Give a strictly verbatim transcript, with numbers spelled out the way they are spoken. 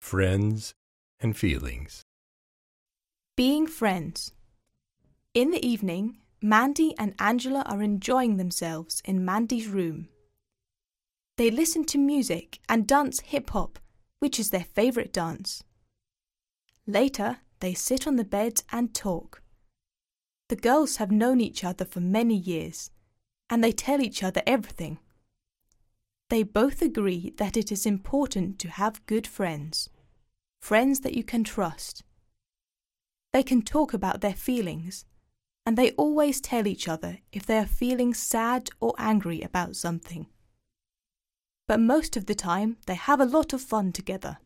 friends, and feelings. Being friends. In the evening, Mandy and Angela are enjoying themselves in Mandy's room. They listen to music and dance hip-hop, which is their favourite dance. Later, they sit on the bed and talk. The girls have known each other for many years, and they tell each other everything. They both agree that it is important to have good friends, friends that you can trust. They can talk about their feelings, and they always tell each other if they are feeling sad or angry about something. But most of the time, they have a lot of fun together.